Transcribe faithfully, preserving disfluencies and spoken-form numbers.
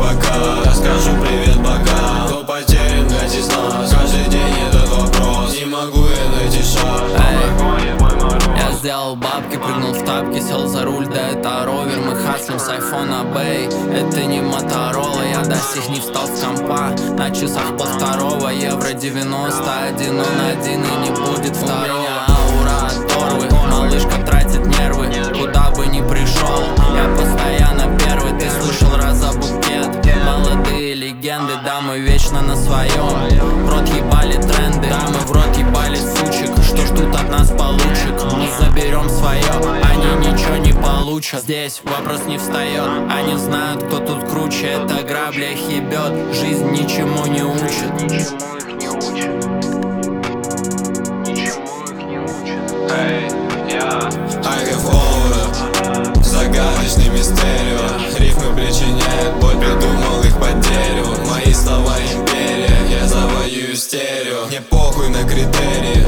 пока. Я скажу привет пока. Кто потерян, блядь, из нас? Каждый день этот вопрос. Не могу я найти шаг. Я сделал бабки, прыгнул в тапки, сел за руль, да это ровер. Мы хаслим с айфона бэй, это не моторола. Я до сих не встал с компа, на часах пол второго. Евро девяносто один, он один и не будет второго. У меня аура от торвы, малышка тратит нервы, куда бы ни пришел. Я постоянно первый, ты слышал раз за букет. Молодые легенды, да мы вечно на своем. В рот ебали тренды, да мы в рот ебали сучек. Что ждут от нас получек, мы заберем свое, они ничего не получат. Здесь вопрос не встает, они знают, кто тут круче. Это грабля их ебет, жизнь ничему не учит. Ничему их не учит. Ничему их не учит. Эй, я I have aura, загадочными стерео. Рифмы причиняют боль, придумал их по дереву. Мои слова империя, я завоюю стерео. Мне похуй на критерии,